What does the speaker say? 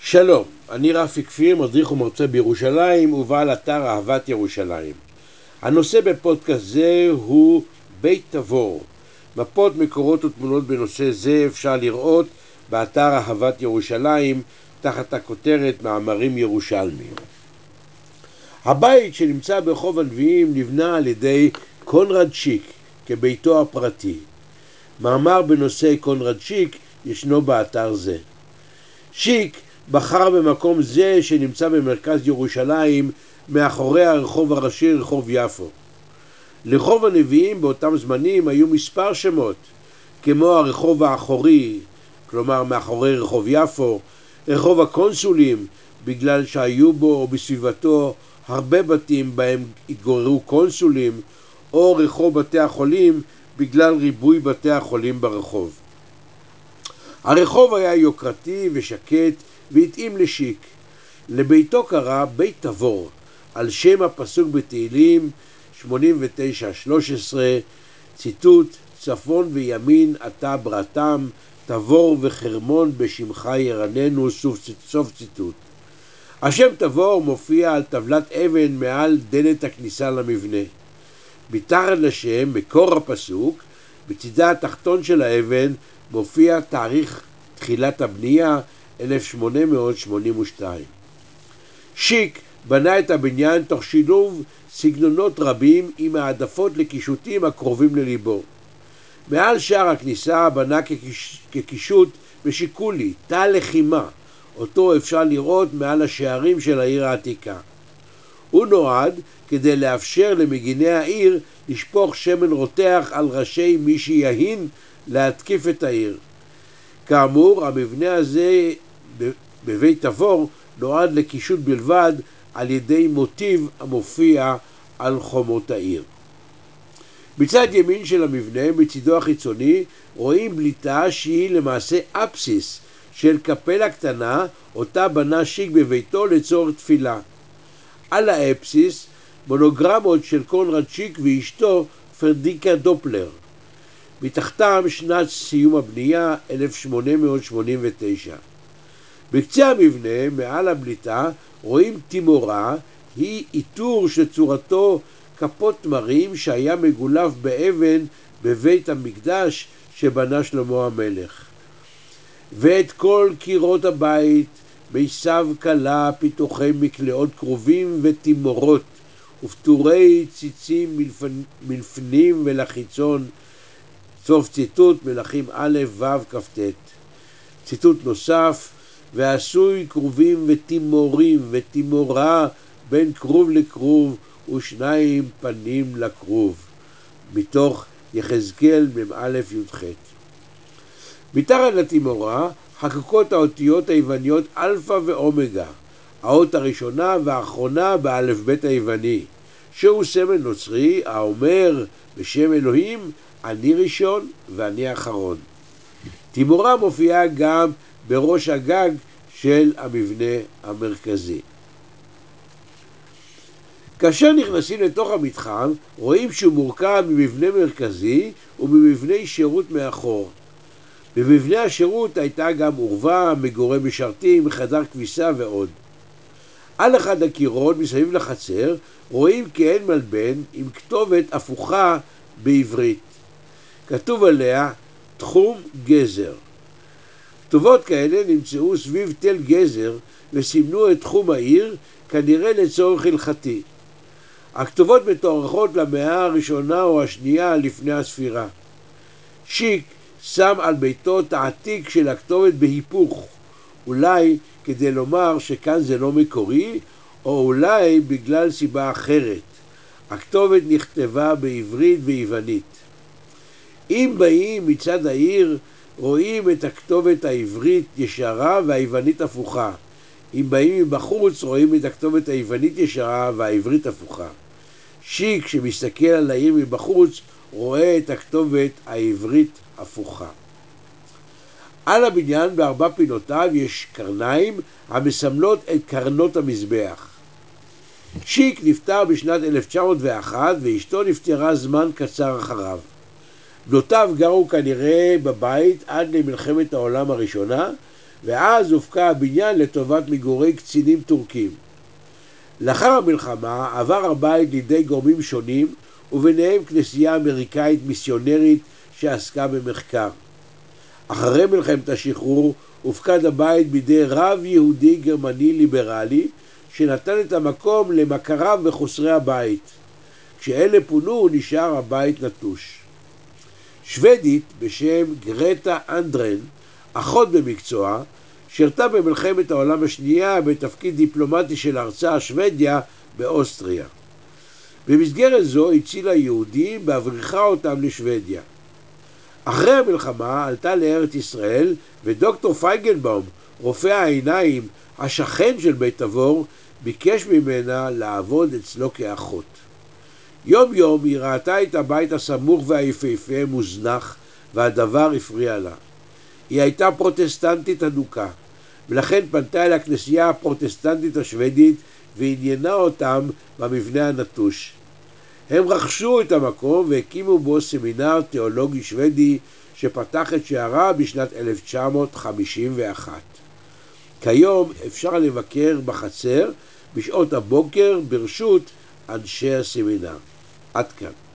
שלום, אני רפי כפיר, מדריך ומרצה בירושלים ובעל אתר אהבת ירושלים. הנושא בפודקאסט זה הוא בית תבור. מפות, מקורות ותמונות בנושא זה אפשר לראות באתר אהבת ירושלים תחת הכותרת מאמרים ירושלמיים. הבית שנמצא ברחוב הנביאים נבנה על ידי קונרד שיק כביתו הפרטי. מאמר בנושא קונרד שיק ישנו באתר זה. שיק בחר במקום זה שנמצא במרכז ירושלים מאחורי הרחוב הראשי רחוב יפו. לרחוב הנביאים באותם זמנים היו מספר שמות, כמו הרחוב האחורי, כלומר מאחורי רחוב יפו, רחוב הקונסולים בגלל שהיו בו או בסביבתו הרבה בתים בהם התגוררו קונסולים, או רחוב בתי החולים בגלל ריבוי בתי החולים ברחוב. הרחוב היה יוקרתי ושקט והתאים לשיק. לביתו קרא בית תבור, על שם הפסוק בתהילים 89:13, ציטוט: צפון וימין אתה בראתם, תבור וחרמון בשמך ירננו, סוף ציטוט. השם תבור מופיע על טבלת אבן מעל דלת הכניסה למבנה. מתחת לשם, מקור הפסוק, בצדה התחתון של האבן מופיע תאריך תחילת הבנייה 1882. שיק בנה את הבניין תוך שילוב סגנונות רבים עם העדפות לקישוטים הקרובים לליבו. מעל שער הכניסה בנה כקישוט משיקולי, תא לחימה, אותו אפשר לראות מעל השערים של העיר העתיקה. הוא נועד כדי לאפשר למגיני העיר לשפוך שמן רותח על ראשי מי שיהין להתקיף את העיר. כאמור, המבנה הזה בבית תבור נועד לקישוט בלבד על ידי מוטיב המופיע על חומות העיר. בצד ימין של המבנה, בצדו החיצוני, רואים בליטה שהיא למעשה אפסיס של קפלה קטנה, אותה בנה שיק בביתו לצורך תפילה. על האפסיס מונוגרמות של קונרד שיק ואשתו פרדיקה דופלר. מתחתם שנת סיום הבנייה 1889. בקצה המבנה, מעל הבליטה, רואים תימורה, היא איתור שצורתו כפות תמרים שהיה מגולף באבן בבית המקדש שבנה שלמה המלך. ואת כל קירות הבית מיסב קלה פיתוחי מקלעות קרובים ותימורות ופטורי ציצים מלפנים ולחיצון, סוף ציטוט, מלכים א' ו' כ"ט. ציטוט נוסף: ועשוי כרובים ותימורים ותימורה בין כרוב לכרוב ושניים פנים לכרוב, מתוך יחזקאל מ"א י"ח. מתחת לתימורה חקוקות האותיות היווניות אלפא ואומגה, האות הראשונה והאחרונה באלף בית היווני, שהוא סמל נוצרי האומר בשם אלוהים אני ראשון ואני אחרון. תימורה מופיעה גם בראש הגג של המבנה המרכזי. כאשר נכנסים לתוך המתחם, רואים שהוא מורכב ממבנה מרכזי וממבני שירות מאחור. במבנה השירות הייתה גם עורבה, מגורי משרתים, חדר כביסה ועוד. על אחד הקירות מסביב לחצר רואים כעין מלבן עם כתובת הפוכה בעברית. כתוב עליה תחום גזר. כתובות כאלה נמצאו סביב תל גזר וסימנו את תחום העיר, כנראה לצורך הלכתי. הכתובות מתוארכות למאה הראשונה או השנייה לפני הספירה. שיק שם על ביתו תעתיק של הכתובת בהיפוך, אולי כדי לומר שכאן זה לא מקורי, או אולי בגלל סיבה אחרת. הכתובת נכתבה בעברית ויוונית. אם באים מצד העיר, רואים את הכתובת העברית ישרה והיוונית הפוכה. אם באים מבחוץ, רואים את הכתובת היוונית ישרה והעברית הפוכה. שיק שמסתכל על העיר מבחוץ, רואה את הכתובת העברית הפוכה. על הבניין בארבע פינותיו יש קרניים המסמלות את קרנות המזבח. שיק נפטר בשנת 1901 ואשתו נפטרה זמן קצר אחריו. בנותיו גרו כנראה בבית עד למלחמת העולם הראשונה, ואז הופקע הבניין לטובת מגורי קצינים טורקים. לאחר המלחמה עבר הבית לידי גורמים שונים, וביניהם כנסייה אמריקאית מיסיונרית שעסקה במחקר. אחרי מלחמת השחרור הופקד הבית בידי רב יהודי גרמני ליברלי שנתן את המקום למכריו וחוסרי הבית. כשאלה פונו נשאר הבית נטוש. שוודית בשם גרטה אנדרן, אחות במקצוע, שירתה במלחמת העולם השנייה בתפקיד דיפלומטי של ארצה שוודיה באוסטריה. במסגרת זו הצילה יהודים והבריחה אותם לשוודיה. אחרי המלחמה עלתה לארץ ישראל, ודוקטור פייגנבאום, רופא העיניים, השכן של בית תבור, ביקש ממנה לעבוד אצלו כאחות. יום יום היא ראתה את הבית הסמוך והיפהפה מוזנח, והדבר הפריע לה. היא הייתה פרוטסטנטית אדוקה, ולכן פנתה אל הכנסייה הפרוטסטנטית השוודית ועניינה אותם במבנה הנטוש. הם רכשו את המקום והקימו בו סמינר תיאולוגי שוודי שפתח את שערה בשנת 1951. כיום אפשר לבקר בחצר בשעות הבוקר ברשות אנשי הסמינר. עד כאן.